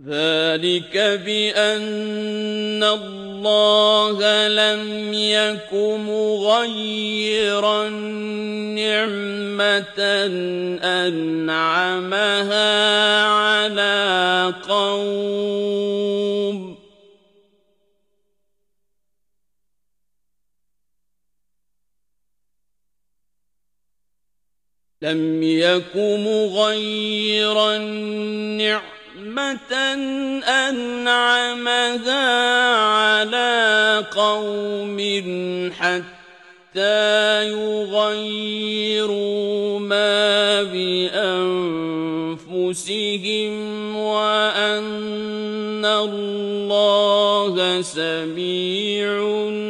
ذلك بأن الله لم يك مغيرا نعمة أنعمها على قوم أنعمها على قوم حتى يغيروا ما بأنفسهم وأن الله سميع